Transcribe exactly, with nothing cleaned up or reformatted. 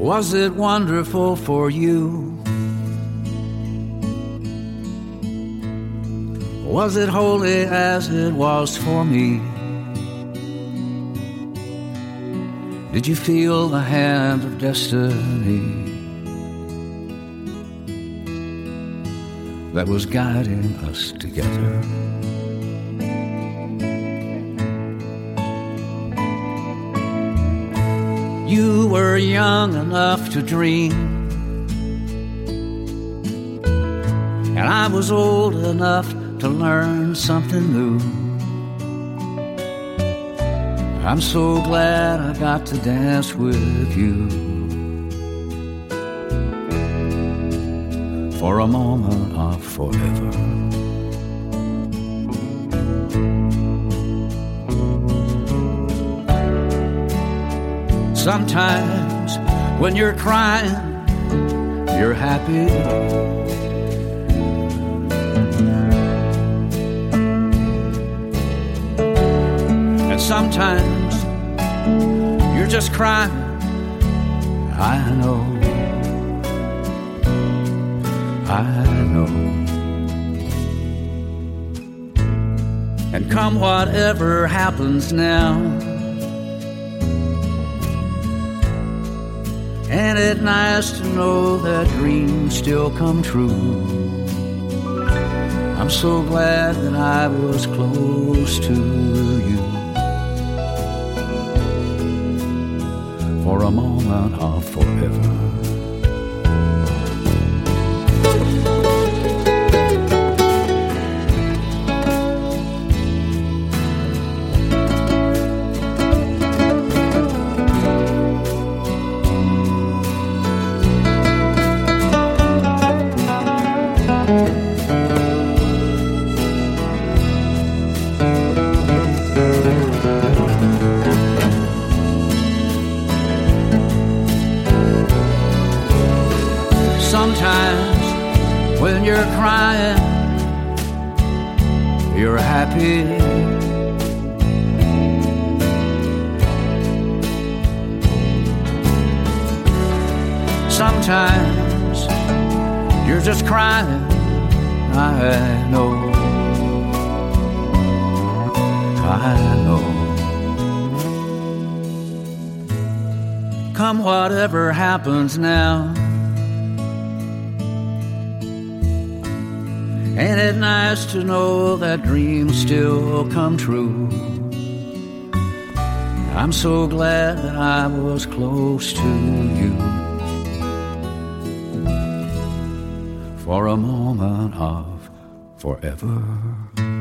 Was it wonderful for you? Was it holy as it was for me? Did you feel the hand of destiny that was guiding us together? You were young enough to dream, and I was old enough to learn something new. I'm so glad I got to dance with you for a moment of forever. Sometimes when you're crying, you're happy. And sometimes you're just crying. I know, I know. And come whatever happens now, ain't it nice to know that dreams still come true? I'm so glad that I was close to you for a moment of forever. Sometimes when you're crying, you're happy. Sometimes you're just crying. I know, I know. Come whatever happens now, ain't it nice to know that dreams still come true? I'm so glad that I was close to you for a moment of forever.